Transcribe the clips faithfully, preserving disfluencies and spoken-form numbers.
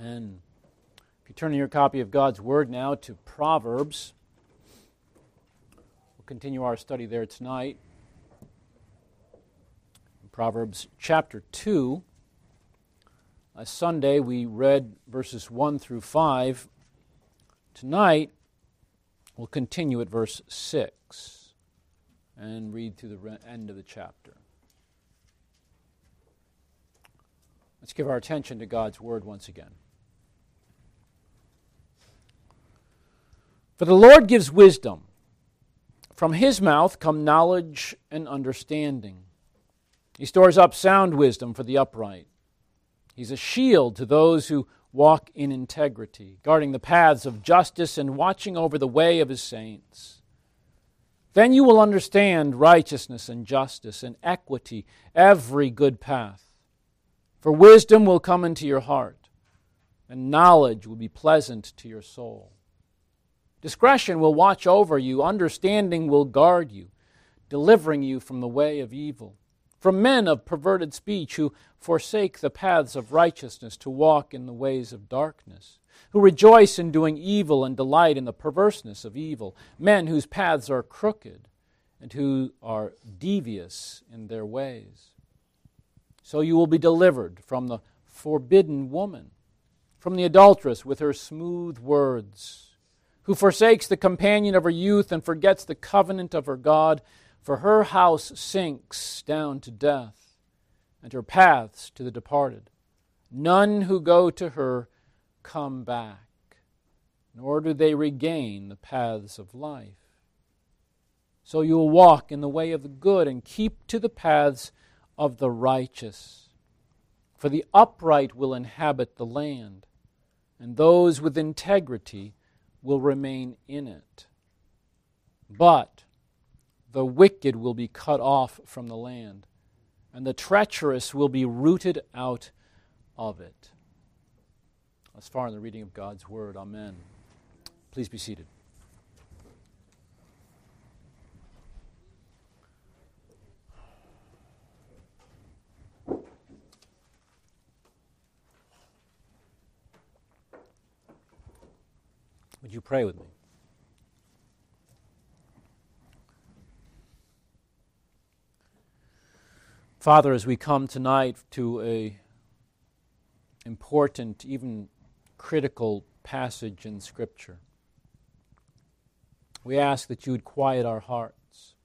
Amen. If you turn in your copy of God's Word now to Proverbs, we'll continue our study there tonight. In Proverbs chapter two. Last Sunday we read verses one through five. Tonight we'll continue at verse six and read through the end of the chapter. Let's give our attention to God's Word once again. For the Lord gives wisdom. From His mouth come knowledge and understanding. He stores up sound wisdom for the upright. He's a shield to those who walk in integrity, guarding the paths of justice and watching over the way of His saints. Then you will understand righteousness and justice and equity, every good path. For wisdom will come into your heart, and knowledge will be pleasant to your soul. Discretion will watch over you, understanding will guard you, delivering you from the way of evil, from men of perverted speech who forsake the paths of righteousness to walk in the ways of darkness, who rejoice in doing evil and delight in the perverseness of evil, men whose paths are crooked and who are devious in their ways. So you will be delivered from the forbidden woman, from the adulteress with her smooth words, who forsakes the companion of her youth and forgets the covenant of her God, for her house sinks down to death, and her paths to the departed. None who go to her come back, nor do they regain the paths of life. So you will walk in the way of the good and keep to the paths of the righteous. For the upright will inhabit the land, and those with integrity will remain in it. But the wicked will be cut off from the land, and the treacherous will be rooted out of it. As far in the reading of God's Word. Amen. Please be seated. Would you pray with me? Father, as we come tonight to a important, even critical passage in Scripture, we ask that you would quiet our hearts,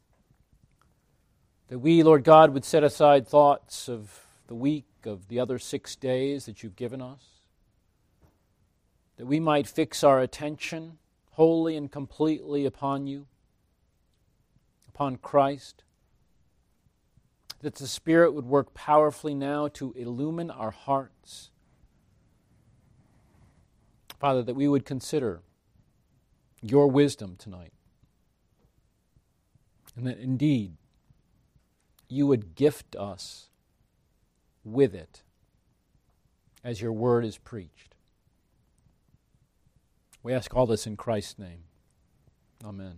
that we, Lord God, would set aside thoughts of the week, of the other six days that you've given us, that we might fix our attention wholly and completely upon you, upon Christ, that the Spirit would work powerfully now to illumine our hearts. Father, that we would consider your wisdom tonight, and that indeed you would gift us with it as your word is preached. We ask all this in Christ's name. Amen.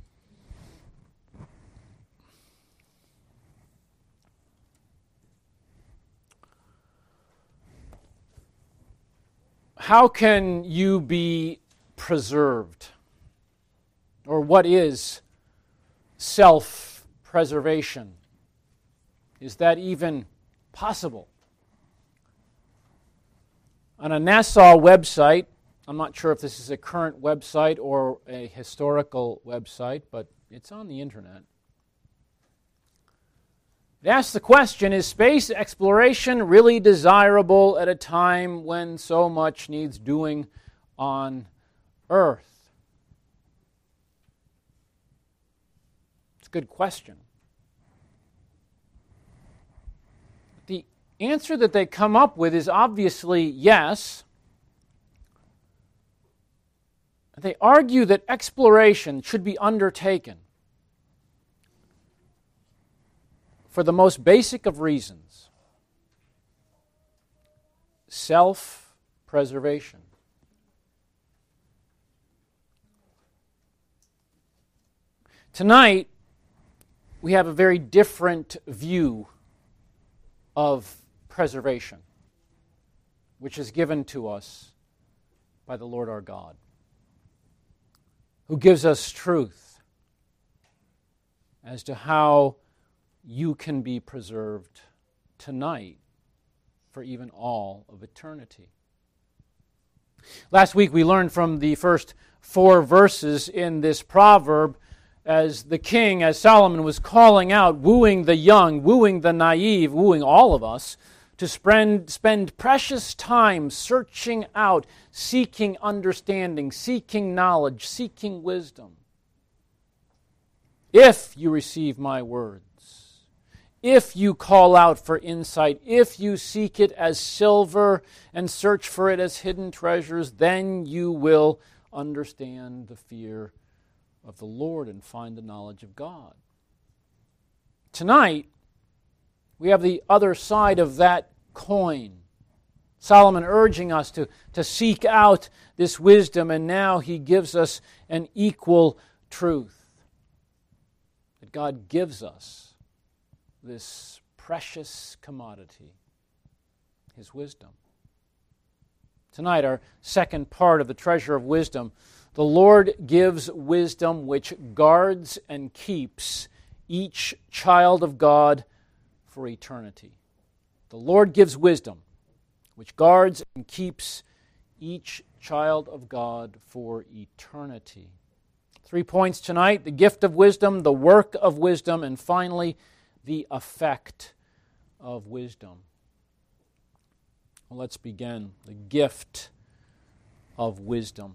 How can you be preserved? Or what is self-preservation? Is that even possible? On a NASA website, I'm not sure if this is a current website or a historical website, but it's on the internet. It asks the question, is space exploration really desirable at a time when so much needs doing on Earth? It's a good question. The answer that they come up with is obviously yes. They argue that exploration should be undertaken for the most basic of reasons: self-preservation. Tonight, we have a very different view of preservation. which is given to us by the Lord our God, who gives us truth as to how you can be preserved tonight for even all of eternity. Last week we learned from the first four verses in this proverb as the king, as Solomon was calling out, wooing the young, wooing the naive, wooing all of us, to spend, spend precious time searching out, seeking understanding, seeking knowledge, seeking wisdom. If you receive my words, if you call out for insight, if you seek it as silver and search for it as hidden treasures, then you will understand the fear of the Lord and find the knowledge of God. Tonight, we have the other side of that coin. Solomon urging us to, to seek out this wisdom, and now he gives us an equal truth. That God gives us this precious commodity, His wisdom. Tonight, our second part of the treasure of wisdom. The Lord gives wisdom which guards and keeps each child of God for eternity. The Lord gives wisdom which guards and keeps each child of God for eternity. Three points tonight: the gift of wisdom, the work of wisdom, and finally, the effect of wisdom. Well, let's begin. The gift of wisdom.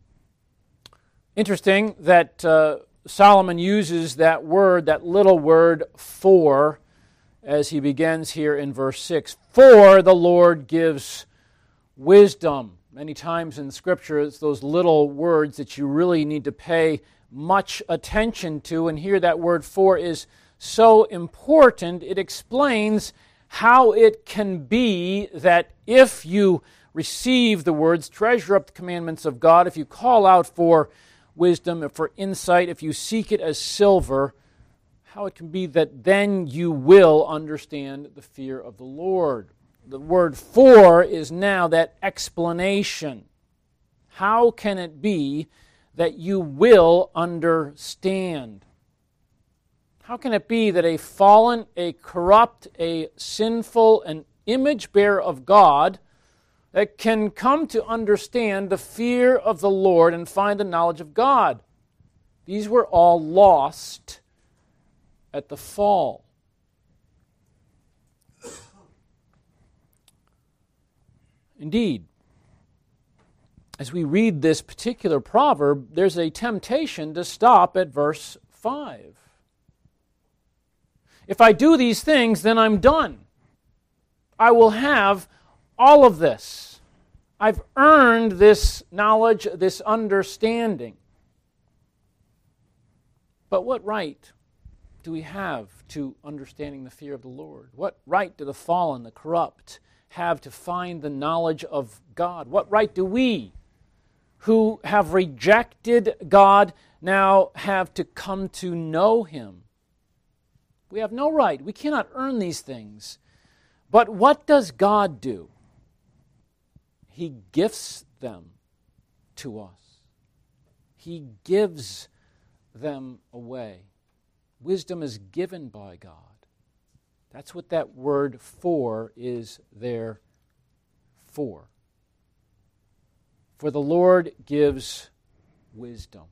Interesting that uh, Solomon uses that word, that little word, for, as he begins here in verse six. For the Lord gives wisdom. Many times in Scripture, it's those little words that you really need to pay much attention to, and here that word for is so important. It explains how it can be that if you receive the words, treasure up the commandments of God, if you call out for wisdom, for insight, if you seek it as silver, how it can be that then you will understand the fear of the Lord. The word for is now that explanation. How can it be that you will understand? How can it be that a fallen, a corrupt, a sinful, an image bearer of God that can come to understand the fear of the Lord and find the knowledge of God? These were all lost at the fall. Indeed, as we read this particular proverb, there's a temptation to stop at verse five. If I do these things, then I'm done. I will have all of this. I've earned this knowledge, this understanding. But what right do we have to understanding the fear of the Lord? What right do the fallen, the corrupt, have to find the knowledge of God? What right do we, who have rejected God, now have to come to know Him? We have no right. We cannot earn these things. But what does God do? He gifts them to us. He gives them away. Wisdom is given by God. That's what that word for is there for. For the Lord gives wisdom.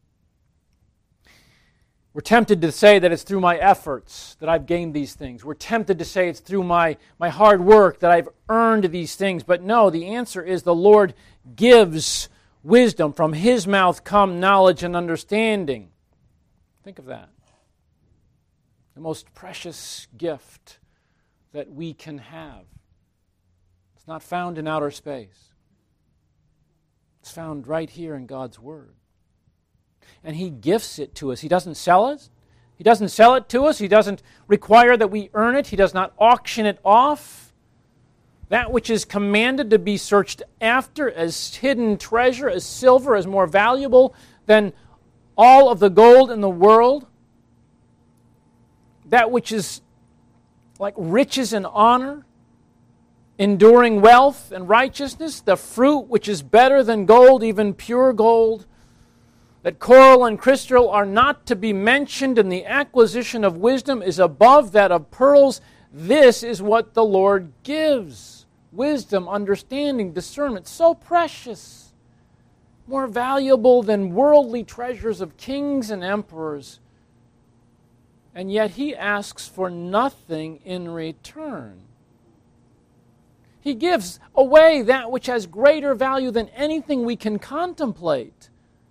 We're tempted to say that it's through my efforts that I've gained these things. We're tempted to say it's through my, my hard work that I've earned these things. But no, the answer is the Lord gives wisdom. From His mouth come knowledge and understanding. Think of that. The most precious gift that we can have. It's not found in outer space. It's found right here in God's Word. And He gifts it to us. He doesn't sell it. He doesn't sell it to us. He doesn't require that we earn it. He does not auction it off. That which is commanded to be searched after as hidden treasure, as silver, as more valuable than all of the gold in the world. That which is like riches and honor enduring wealth and righteousness, the fruit which is better than gold, even pure gold, that coral and crystal are not to be mentioned, and the acquisition of wisdom is above that of pearls. This is what the Lord gives. Wisdom, understanding, discernment, so precious, more valuable than worldly treasures of kings and emperors. And yet He asks for nothing in return. He gives away that which has greater value than anything we can contemplate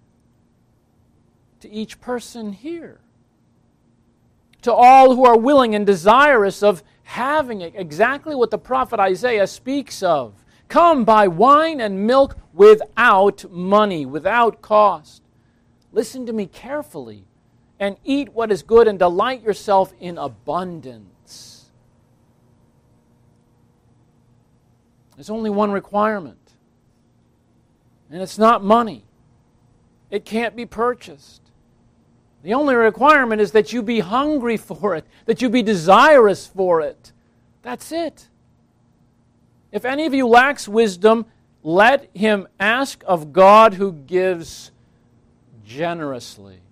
to each person here. To all who are willing and desirous of having it, exactly what the prophet Isaiah speaks of. Come, buy wine and milk without money, without cost. Listen to me carefully and eat what is good and delight yourself in abundance. There's only one requirement, and it's not money. It can't be purchased. The only requirement is that you be hungry for it, that you be desirous for it. That's it. If any of you lacks wisdom, let him ask of God who gives generously.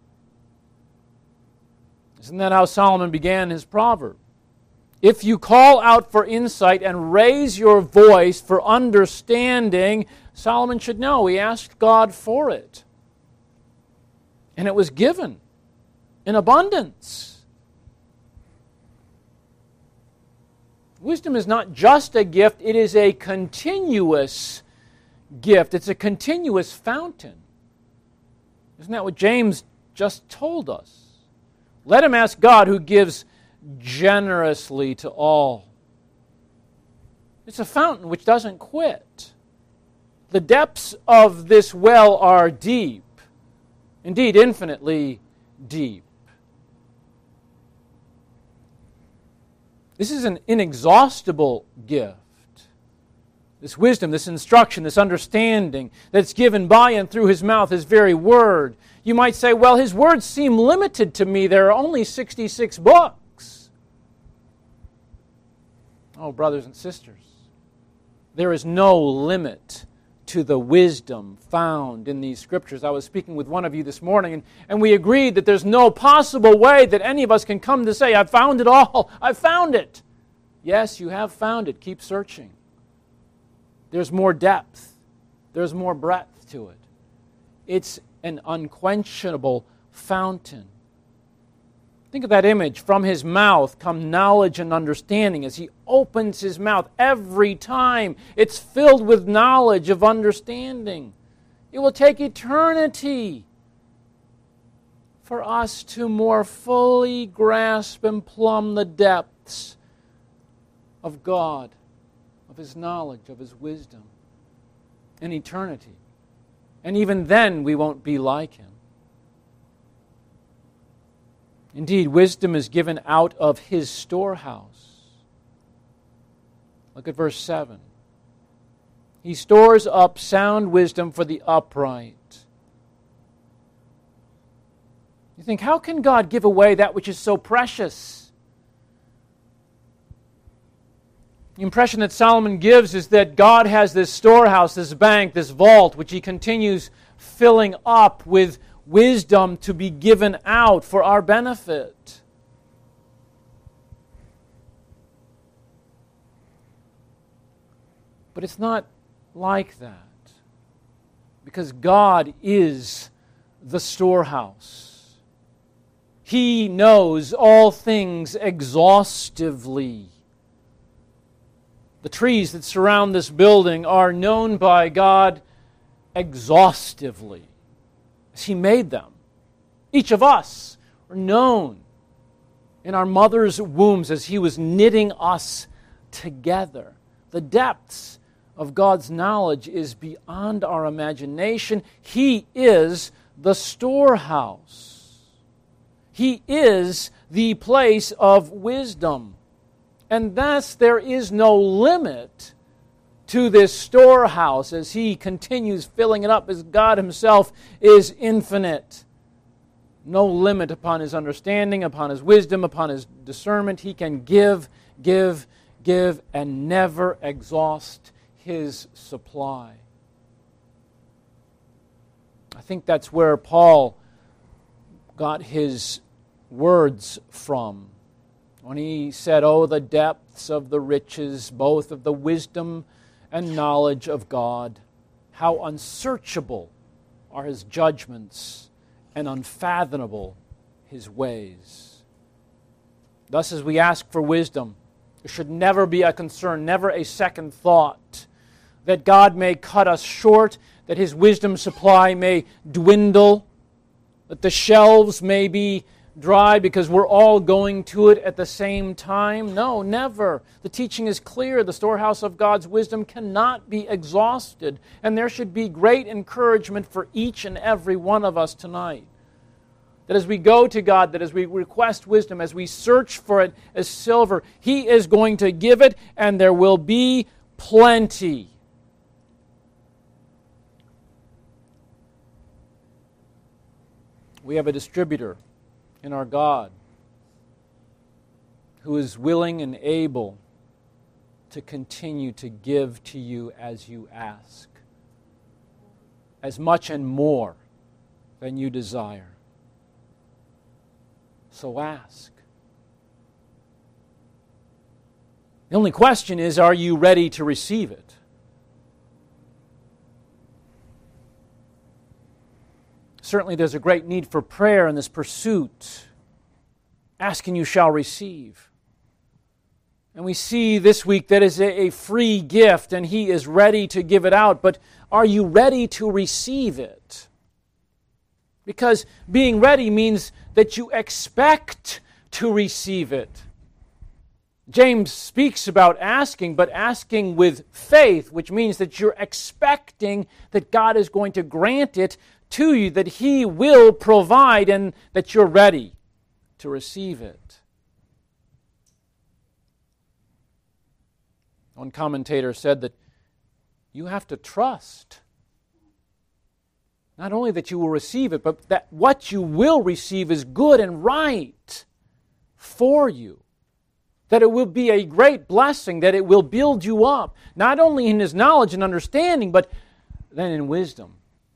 Isn't that how Solomon began his proverb? If you call out for insight and raise your voice for understanding, Solomon should know he asked God for it. And it was given in abundance. Wisdom is not just a gift, it is a continuous gift. It's a continuous fountain. Isn't that what James just told us? Let him ask God who gives generously to all. It's a fountain which doesn't quit. The depths of this well are deep. Indeed, infinitely deep. This is an inexhaustible gift. This wisdom, this instruction, this understanding that's given by and through His mouth, His very word. You might say, well, His words seem limited to me. There are only sixty-six books. Oh, brothers and sisters, there is no limit to the wisdom found in these Scriptures. I was speaking with one of you this morning, and, and we agreed that there's no possible way that any of us can come to say, I've found it all. I've found it. Yes, you have found it. Keep searching. There's more depth. There's more breadth to it. It's an unquenchable fountain. Think of that image. From His mouth come knowledge and understanding. As He opens His mouth every time, it's filled with knowledge of understanding. It will take eternity for us to more fully grasp and plumb the depths of God, of His knowledge, of His wisdom, in eternity. And even then, we won't be like Him. Indeed, wisdom is given out of His storehouse. Look at verse seven. He stores up sound wisdom for the upright. You think, how can God give away that which is so precious? The impression that Solomon gives is that God has this storehouse, this bank, this vault, which He continues filling up with wisdom to be given out for our benefit. But it's not like that, because God is the storehouse. He knows all things exhaustively. The trees that surround this building are known by God exhaustively, as He made them. Each of us are known in our mother's wombs as He was knitting us together. The depths of God's knowledge is beyond our imagination. He is the storehouse. He is the place of wisdom. And thus there is no limit to this storehouse as He continues filling it up, as God Himself is infinite. No limit upon His understanding, upon His wisdom, upon His discernment. He can give, give, give, and never exhaust His supply. I think that's where Paul got his words from when he said, "Oh, the depths of the riches, both of the wisdom and knowledge of God, how unsearchable are His judgments and unfathomable His ways." Thus, as we ask for wisdom, there should never be a concern, never a second thought that God may cut us short, that His wisdom supply may dwindle, that the shelves may be dry because we're all going to it at the same time. No, never. The teaching is clear. The storehouse of God's wisdom cannot be exhausted, and there should be great encouragement for each and every one of us tonight. That as we go to God, that as we request wisdom, as we search for it as silver, He is going to give it, and there will be plenty. We have a distributor in our God who is willing and able to continue to give to you as you ask, as much and more than you desire. So ask. The only question is, are you ready to receive it? Certainly there's a great need for prayer in this pursuit. Ask and you shall receive. And we see this week that is a free gift and He is ready to give it out. But are you ready to receive it? Because being ready means that you expect to receive it. James speaks about asking, but asking with faith, which means that you're expecting that God is going to grant it to you, that He will provide, and that you're ready to receive it. One commentator said that you have to trust. Not only that you will receive it, but that what you will receive is good and right for you. That it will be a great blessing, that it will build you up, not only in His knowledge and understanding, but then in wisdom.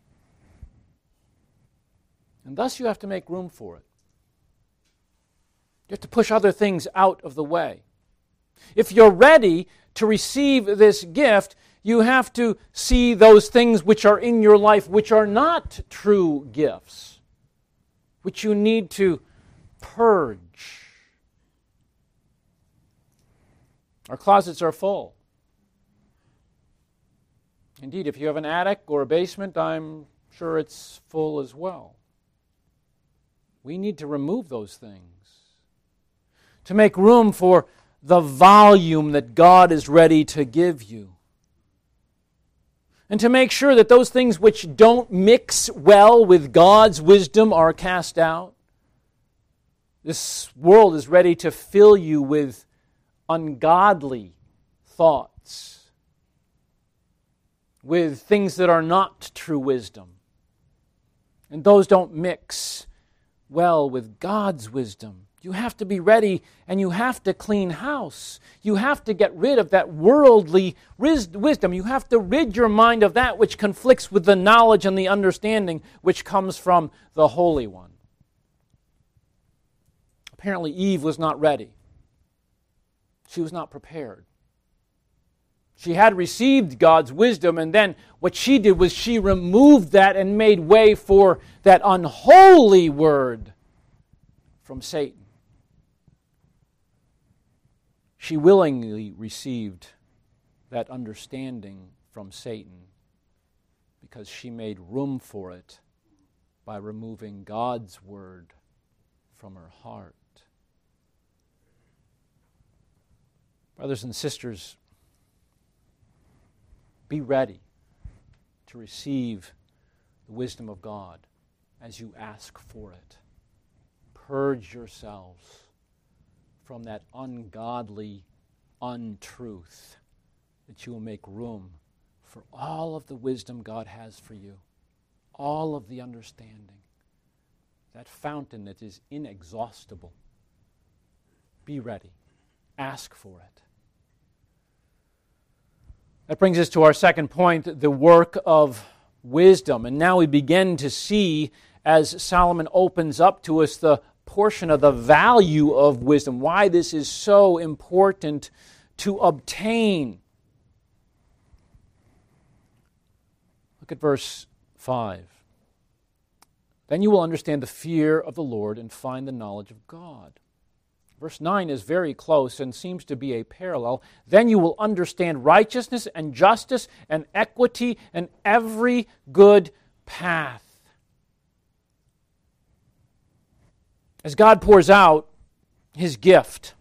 And thus you have to make room for it. You have to push other things out of the way. If you're ready to receive this gift, you have to see those things which are in your life which are not true gifts, which you need to purge. Our closets are full. Indeed, if you have an attic or a basement, I'm sure it's full as well. We need to remove those things to make room for the volume that God is ready to give you. And to make sure that those things which don't mix well with God's wisdom are cast out. This world is ready to fill you with ungodly thoughts, with things that are not true wisdom. And those don't mix well with God's wisdom. You have to be ready, and you have to clean house. You have to get rid of that worldly wisdom. You have to rid your mind of that which conflicts with the knowledge and the understanding which comes from the Holy One. Apparently Eve was not ready. She was not prepared. She had received God's wisdom, and then what she did was she removed that and made way for that unholy word from Satan. She willingly received that understanding from Satan because she made room for it by removing God's word from her heart. Brothers and sisters, be ready to receive the wisdom of God as you ask for it. Purge yourselves from that ungodly untruth, that you will make room for all of the wisdom God has for you, all of the understanding, that fountain that is inexhaustible. Be ready. Ask for it. That brings us to our second point, the work of wisdom. And now we begin to see, as Solomon opens up to us, the portion of the value of wisdom, why this is so important to obtain. Look at verse five. Then you will understand the fear of the Lord and find the knowledge of God. Verse nine is very close and seems to be a parallel. Then you will understand righteousness and justice and equity and every good path. As God pours out His gift,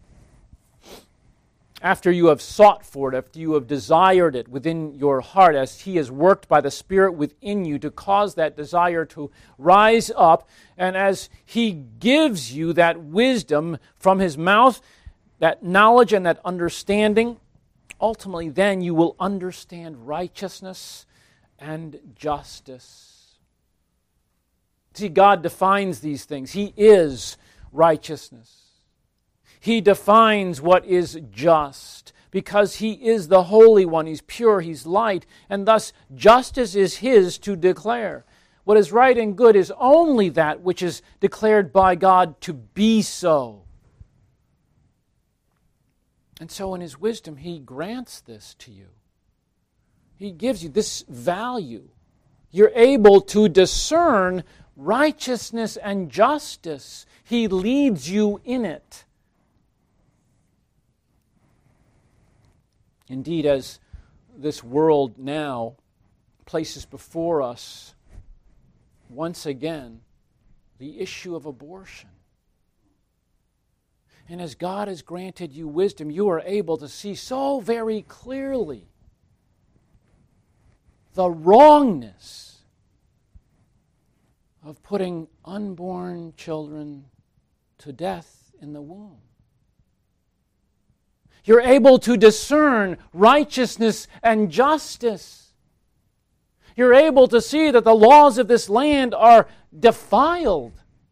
after you have sought for it, after you have desired it within your heart, as He has worked by the Spirit within you to cause that desire to rise up, and as He gives you that wisdom from His mouth, that knowledge and that understanding, ultimately then you will understand righteousness and justice. See, God defines these things. He is righteousness. He defines what is just because He is the Holy One. He's pure, He's light, and thus justice is His to declare. What is right and good is only that which is declared by God to be so. And so in His wisdom, He grants this to you. He gives you this value. You're able to discern righteousness and justice. He leads you in it. Indeed, as this world now places before us, once again, the issue of abortion. And as God has granted you wisdom, you are able to see so very clearly the wrongness of putting unborn children to death in the womb. You're able to discern righteousness and justice. You're able to see that the laws of this land are defiled.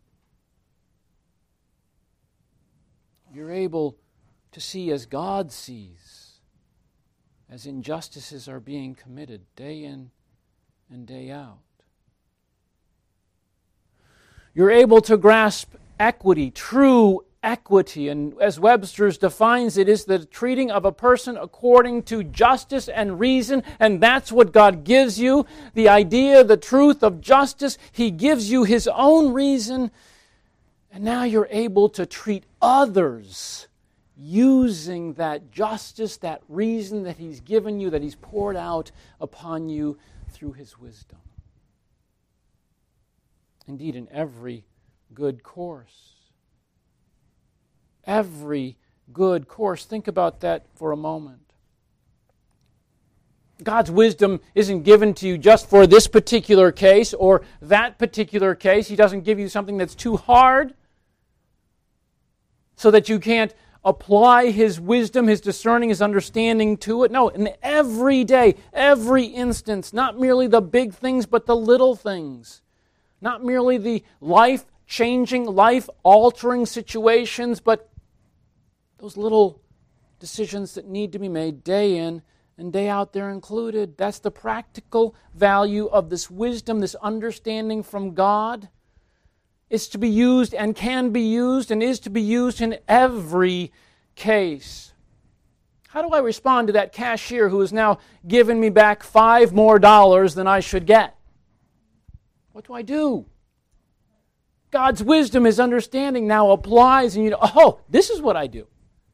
You're able to see as God sees, as injustices are being committed day in and day out. You're able to grasp equity, true equity, and as Webster's defines it, is the treating of a person according to justice and reason, and that's what God gives you, the idea, the truth of justice. He gives you His own reason, and now you're able to treat others using that justice, that reason that He's given you, that He's poured out upon you through His wisdom. Indeed, in every good course. Every good course. Think about that for a moment. God's wisdom isn't given to you just for this particular case or that particular case. He doesn't give you something that's too hard so that you can't apply His wisdom, His discerning, His understanding to it. No, in every day, every instance, not merely the big things, but the little things. Not merely the life-changing, life-altering situations, but those little decisions that need to be made day in and day out, they're included. That's the practical value of this wisdom, this understanding from God. It's to be used and can be used and is to be used in every case. How do I respond to that cashier who has now given me back five more dollars than I should get? What do I do? God's wisdom, His understanding now applies, and you know, oh, this is what I do.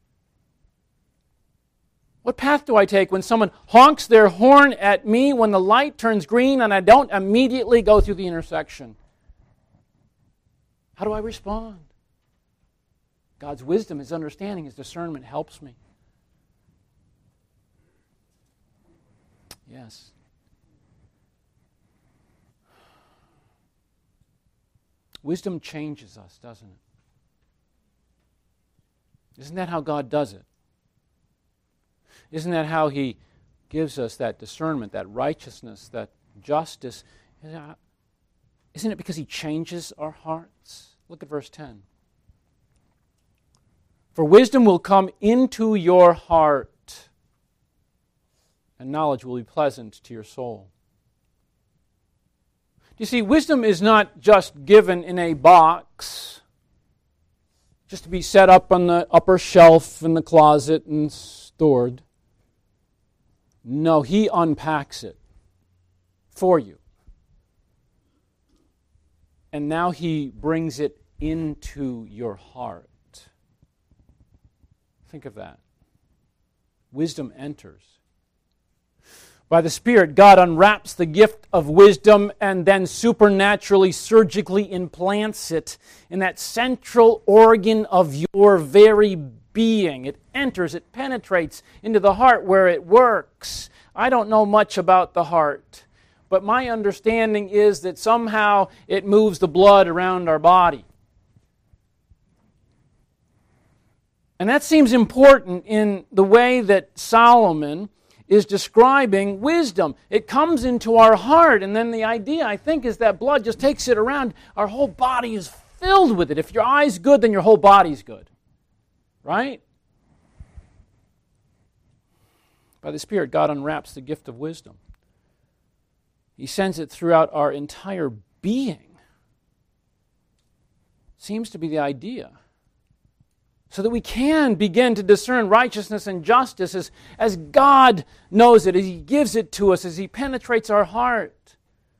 What path do I take when someone honks their horn at me when the light turns green and I don't immediately go through the intersection? How do I respond? God's wisdom, His understanding, His discernment helps me. Yes. Wisdom changes us, doesn't it? Isn't that how God does it? Isn't that how He gives us that discernment, that righteousness, that justice? Isn't it because He changes our hearts? Look at verse ten. For wisdom will come into your heart. and knowledge will be pleasant to your soul. You see, wisdom is not just given in a box, just to be set up on the upper shelf in the closet and stored. No, He unpacks it for you. And now He brings it into your heart. Think of that. Wisdom enters. By the Spirit, God unwraps the gift of wisdom and then supernaturally, surgically implants it in that central organ of your very being. It enters, it penetrates into the heart where it works. I don't know much about the heart, but my understanding is that somehow it moves the blood around our body. And that seems important in the way that Solomon is describing wisdom. It comes into our heart, and then the idea, I think, is that blood just takes it around. Our whole body is filled with it. If your eye's good, then your whole body's good. Right? By the Spirit, God unwraps the gift of wisdom. He sends it throughout our entire being. Seems to be the idea. So that we can begin to discern righteousness and justice as, as God knows it, as He gives it to us, as He penetrates our heart.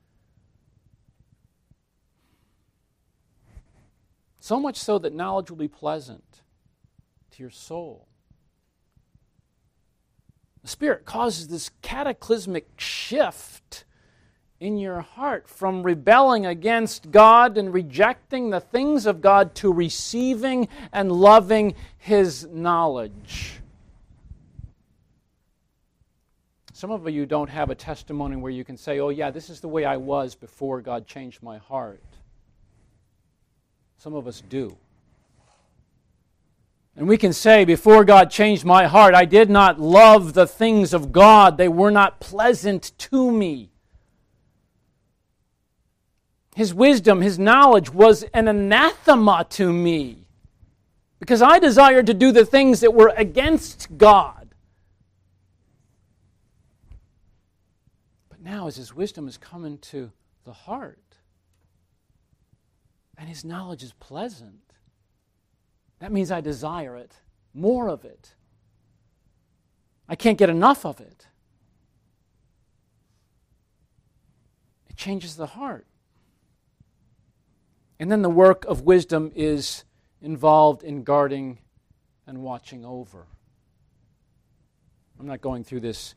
So much so that knowledge will be pleasant to your soul. The Spirit causes this cataclysmic shift in your heart from rebelling against God and rejecting the things of God to receiving and loving His knowledge. Some of you don't have a testimony where you can say, oh yeah, this is the way I was before God changed my heart. Some of us do. And we can say, before God changed my heart, I did not love the things of God. They were not pleasant to me. His wisdom, His knowledge was an anathema to me because I desired to do the things that were against God. But now as His wisdom has come into the heart and His knowledge is pleasant, that means I desire it, more of it. I can't get enough of it. It changes the heart. And then the work of wisdom is involved in guarding and watching over. I'm not going through this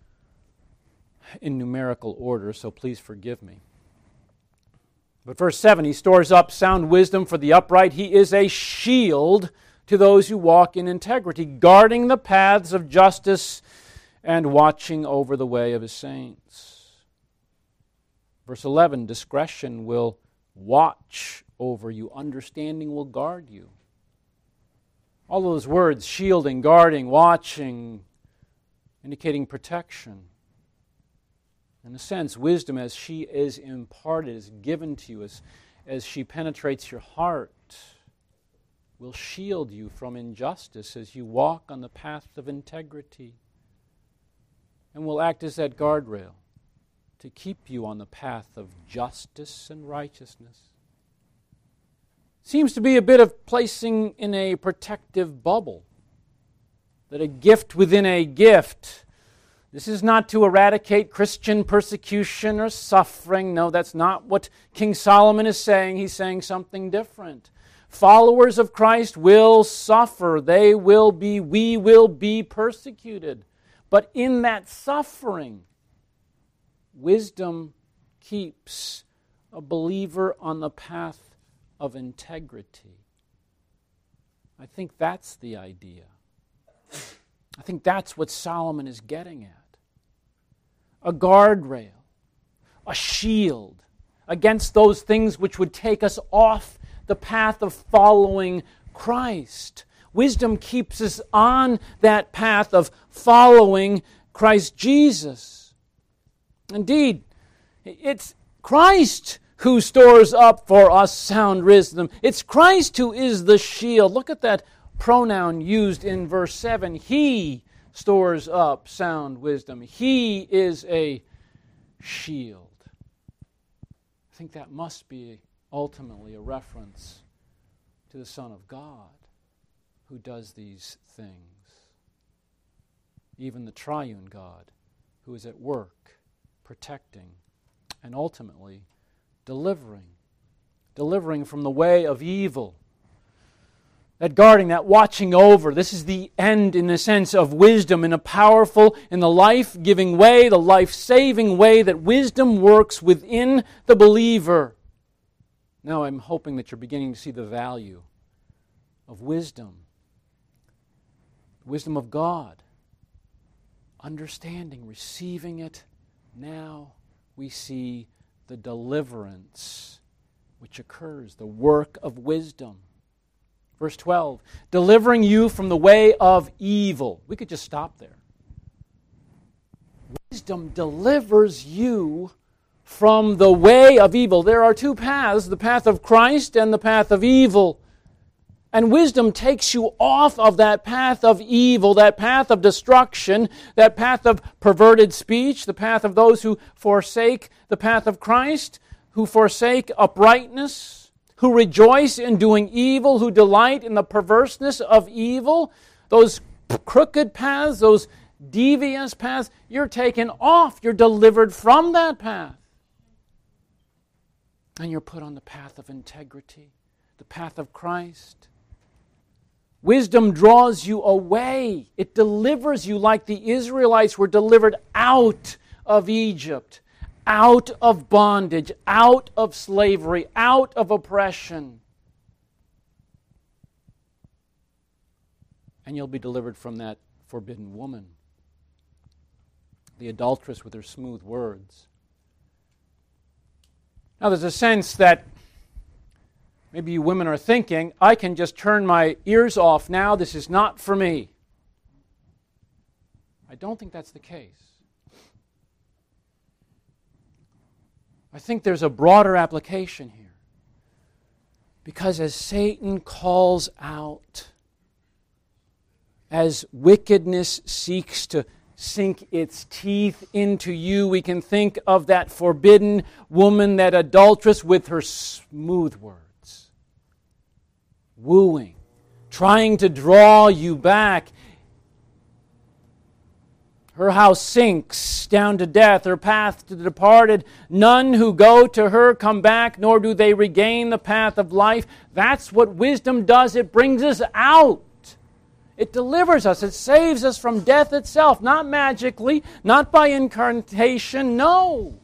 in numerical order, so please forgive me. But verse seven, He stores up sound wisdom for the upright. He is a shield to those who walk in integrity, guarding the paths of justice and watching over the way of His saints. Verse eleven, discretion will watch over you. Understanding will guard you. All those words, shielding, guarding, watching, indicating protection. In a sense, wisdom as she is imparted, is given to you, as, as she penetrates your heart, will shield you from injustice as you walk on the path of integrity, and will act as that guardrail to keep you on the path of justice and righteousness. Seems to be a bit of placing in a protective bubble, that a gift within a gift. This is not to eradicate Christian persecution or suffering. No, that's not what King Solomon is saying. He's saying something different. Followers of Christ will suffer. They will be, we will be persecuted. But in that suffering, wisdom keeps a believer on the path of integrity. I think that's the idea. I think that's what Solomon is getting at. A guardrail, a shield against those things which would take us off the path of following Christ. Wisdom keeps us on that path of following Christ Jesus. Indeed, it's Christ who stores up for us sound wisdom. It's Christ who is the shield. Look at that pronoun used in verse seven. He stores up sound wisdom. He is a shield. I think that must be ultimately a reference to the Son of God who does these things. Even the triune God who is at work, protecting, and ultimately delivering. Delivering from the way of evil. That guarding, that watching over. This is the end, in the sense of wisdom, in a powerful, in the life-giving way, the life-saving way that wisdom works within the believer. Now I'm hoping that you're beginning to see the value of wisdom. Wisdom of God. Understanding, receiving it. Now we see the deliverance which occurs, the work of wisdom. Verse twelve, delivering you from the way of evil. We could just stop there. Wisdom delivers you from the way of evil. There are two paths, the path of Christ and the path of evil. And wisdom takes you off of that path of evil, that path of destruction, that path of perverted speech, the path of those who forsake the path of Christ, who forsake uprightness, who rejoice in doing evil, who delight in the perverseness of evil, those crooked paths, those devious paths, you're taken off. You're delivered from that path. And you're put on the path of integrity, the path of Christ. Wisdom draws you away. It delivers you like the Israelites were delivered out of Egypt, out of bondage, out of slavery, out of oppression. And you'll be delivered from that forbidden woman, the adulteress with her smooth words. Now there's a sense that maybe you women are thinking, I can just turn my ears off now, this is not for me. I don't think that's the case. I think there's a broader application here. Because as Satan calls out, as wickedness seeks to sink its teeth into you, we can think of that forbidden woman, that adulteress with her smooth words, wooing, trying to draw you back. Her house sinks down to death, her path to the departed. None who go to her come back, nor do they regain the path of life. That's what wisdom does. It brings us out. It delivers us. It saves us from death itself. Not magically, not by incantation, no.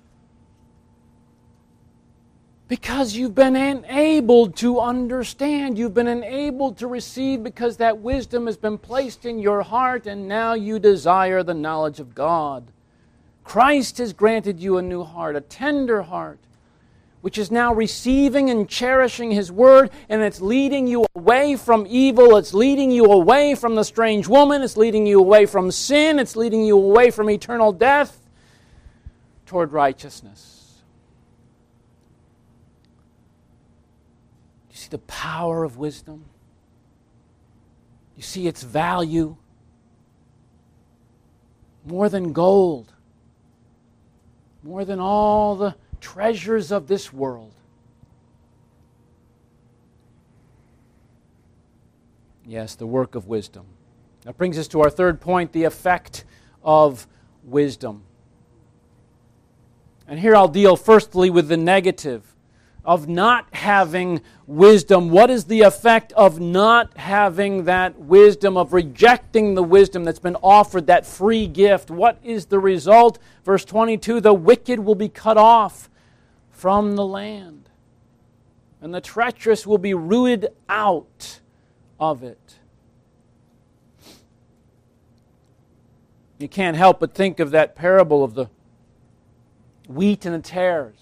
Because you've been enabled to understand. You've been enabled to receive because that wisdom has been placed in your heart and now you desire the knowledge of God. Christ has granted you a new heart, a tender heart, which is now receiving and cherishing His Word, and it's leading you away from evil. It's leading you away from the strange woman. It's leading you away from sin. It's leading you away from eternal death toward righteousness. See the power of wisdom? You see its value? More than gold. More than all the treasures of this world. Yes, the work of wisdom. That brings us to our third point, the effect of wisdom. And here I'll deal firstly with the negative of not having wisdom. What is the effect of not having that wisdom, of rejecting the wisdom that's been offered, that free gift? What is the result? Verse twenty-two, the wicked will be cut off from the land, and the treacherous will be rooted out of it. You can't help but think of that parable of the wheat and the tares.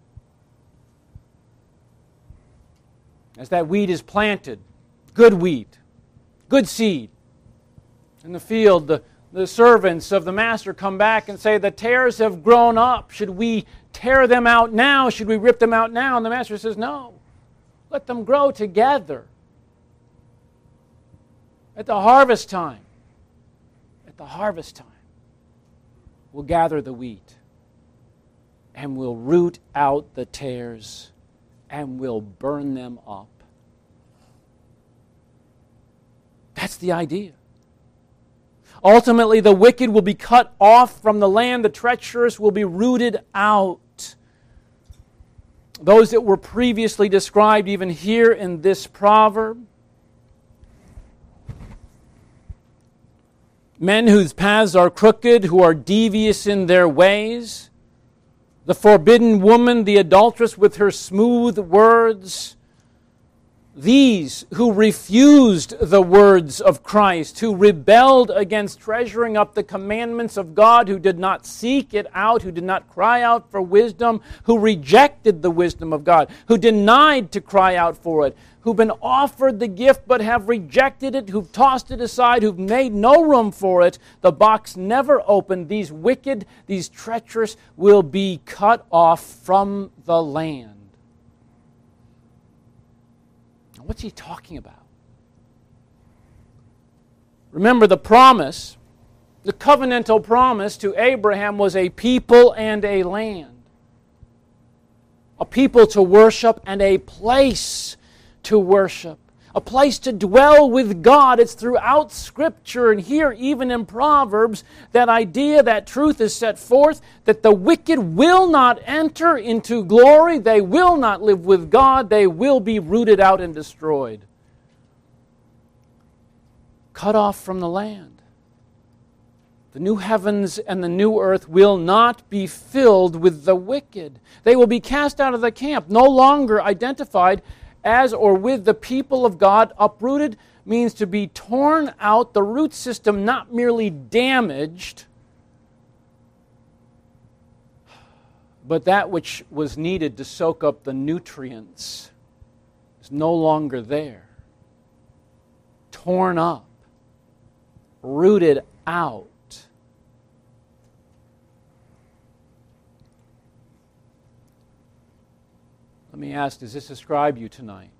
As that wheat is planted, good wheat, good seed. In the field, the, the servants of the master come back and say, the tares have grown up. Should we tear them out now? Should we rip them out now? And the master says, no. Let them grow together. At the harvest time, the harvest time, we'll gather the wheat and we'll root out the tares and we'll burn them up. That's the idea. Ultimately, the wicked will be cut off from the land. The treacherous will be rooted out. Those that were previously described even here in this proverb, men whose paths are crooked, who are devious in their ways, the forbidden woman, the adulteress with her smooth words, these who refused the words of Christ, who rebelled against treasuring up the commandments of God, who did not seek it out, who did not cry out for wisdom, who rejected the wisdom of God, who denied to cry out for it, who've been offered the gift but have rejected it, who've tossed it aside, who've made no room for it, the box never opened. These wicked, these treacherous will be cut off from the land. What's he talking about? Remember, the promise, the covenantal promise to Abraham was a people and a land. A people to worship and a place to worship. A place to dwell with God. It's throughout Scripture and here even in Proverbs that idea, that truth is set forth that the wicked will not enter into glory. They will not live with God. They will be rooted out and destroyed. Cut off from the land. The new heavens and the new earth will not be filled with the wicked. They will be cast out of the camp, no longer identified as or with the people of God. Uprooted means to be torn out, the root system not merely damaged, but that which was needed to soak up the nutrients is no longer there. Torn up, rooted out. Let me ask, does this describe you tonight?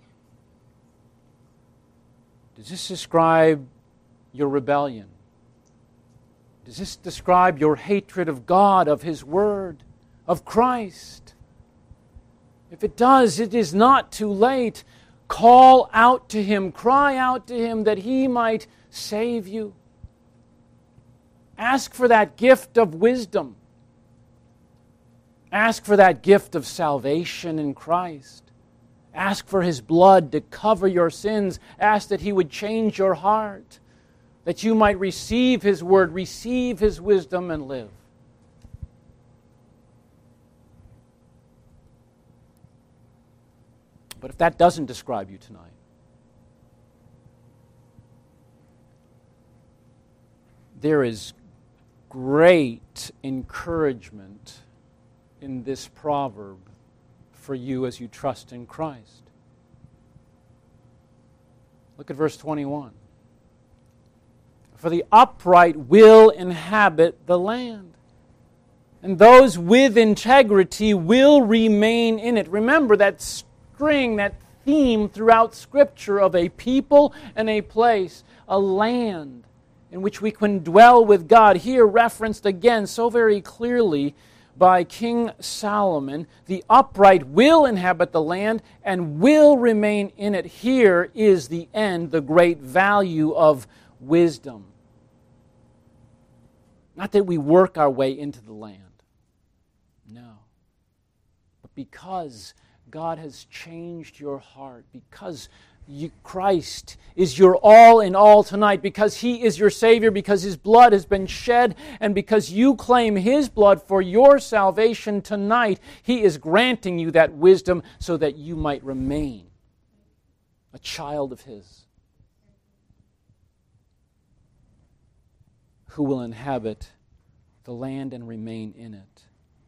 Does this describe your rebellion? Does this describe your hatred of God, of His Word, of Christ? If it does, it is not too late. Call out to Him, cry out to Him that He might save you. Ask for that gift of wisdom. Ask for that gift of salvation in Christ. Ask for His blood to cover your sins. Ask that He would change your heart, that you might receive His Word, receive His wisdom, and live. But if that doesn't describe you tonight, there is great encouragement in this proverb for you as you trust in Christ. Look at verse twenty-one. For the upright will inhabit the land, and those with integrity will remain in it. Remember that string, that theme throughout Scripture of a people and a place, a land in which we can dwell with God. Here referenced again so very clearly by King Solomon. The upright will inhabit the land and will remain in it. Here is the end, the great value of wisdom. Not that we work our way into the land. No. But because God has changed your heart, because You, Christ is your all in all tonight, because He is your Savior, because His blood has been shed, and because you claim His blood for your salvation tonight, He is granting you that wisdom so that you might remain a child of His, who will inhabit the land and remain in it.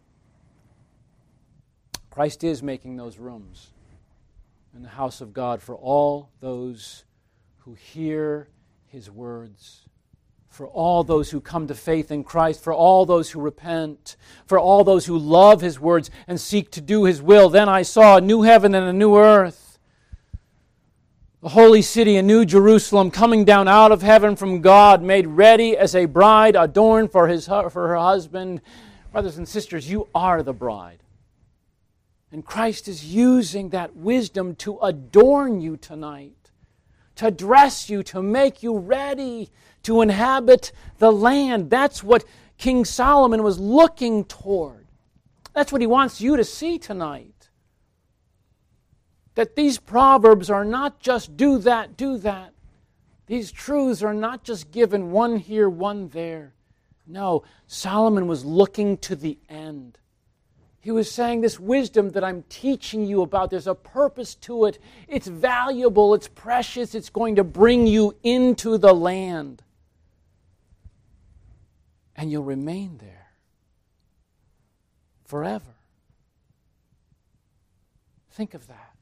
Christ is making those rooms in the house of God for all those who hear His words, for all those who come to faith in Christ, for all those who repent, for all those who love His words and seek to do His will. Then I saw a new heaven and a new earth. The holy city, a new Jerusalem, coming down out of heaven from God, made ready as a bride adorned for his for her husband. Brothers and sisters, you are the bride. And Christ is using that wisdom to adorn you tonight, to dress you, to make you ready to inhabit the land. That's what King Solomon was looking toward. That's what he wants you to see tonight. That these proverbs are not just do that, do that. These truths are not just given one here, one there. No, Solomon was looking to the end. He was saying this wisdom that I'm teaching you about, there's a purpose to it. It's valuable, it's precious, it's going to bring you into the land. And you'll remain there forever. Think of that.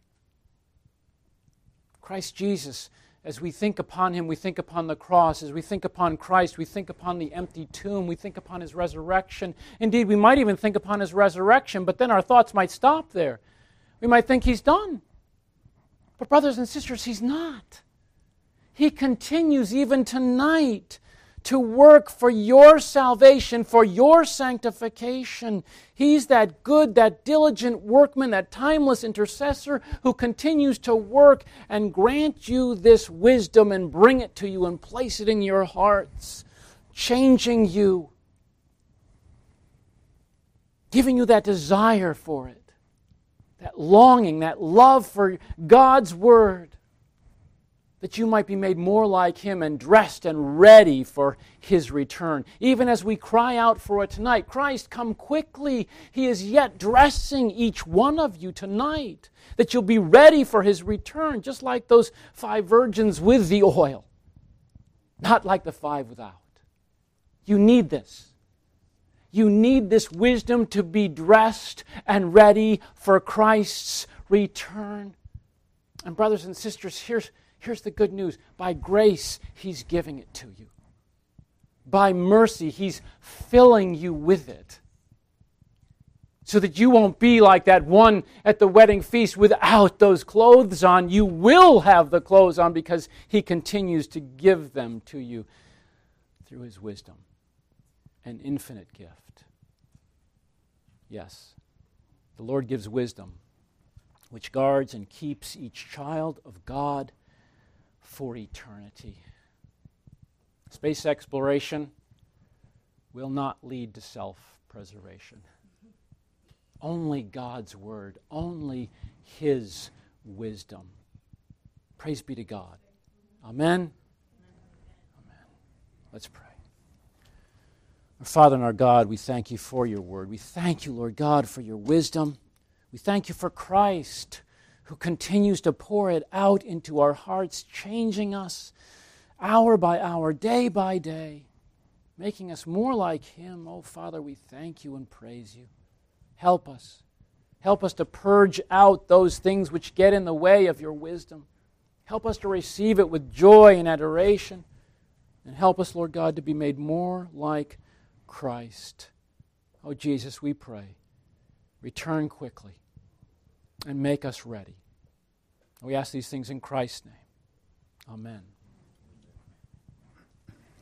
Christ Jesus, as we think upon Him, we think upon the cross. As we think upon Christ, we think upon the empty tomb. We think upon His resurrection. Indeed, we might even think upon His resurrection, but then our thoughts might stop there. We might think He's done. But brothers and sisters, He's not. He continues even tonight to work for your salvation, for your sanctification. He's that good, that diligent workman, that timeless intercessor who continues to work and grant you this wisdom and bring it to you and place it in your hearts, changing you, giving you that desire for it, that longing, that love for God's Word, that you might be made more like Him and dressed and ready for His return. Even as we cry out for it tonight, Christ, come quickly. He is yet dressing each one of you tonight, that you'll be ready for His return, just like those five virgins with the oil, not like the five without. You need this. You need this wisdom to be dressed and ready for Christ's return. And brothers and sisters, here's Here's the good news. By grace, He's giving it to you. By mercy, He's filling you with it. So that you won't be like that one at the wedding feast without those clothes on. You will have the clothes on because He continues to give them to you through His wisdom. An infinite gift. Yes, the Lord gives wisdom, which guards and keeps each child of God for eternity. Space exploration will not lead to self-preservation. Only God's Word, only His wisdom. Praise be to God. Amen? Amen. Let's pray. Our Father and our God, we thank You for Your Word. We thank You, Lord God, for Your wisdom. We thank You for Christ, who continues to pour it out into our hearts, changing us hour by hour, day by day, making us more like Him. Oh, Father, we thank You and praise You. Help us. Help us to purge out those things which get in the way of Your wisdom. Help us to receive it with joy and adoration. And help us, Lord God, to be made more like Christ. Oh, Jesus, we pray, return quickly and make us ready. We ask these things in Christ's name. Amen.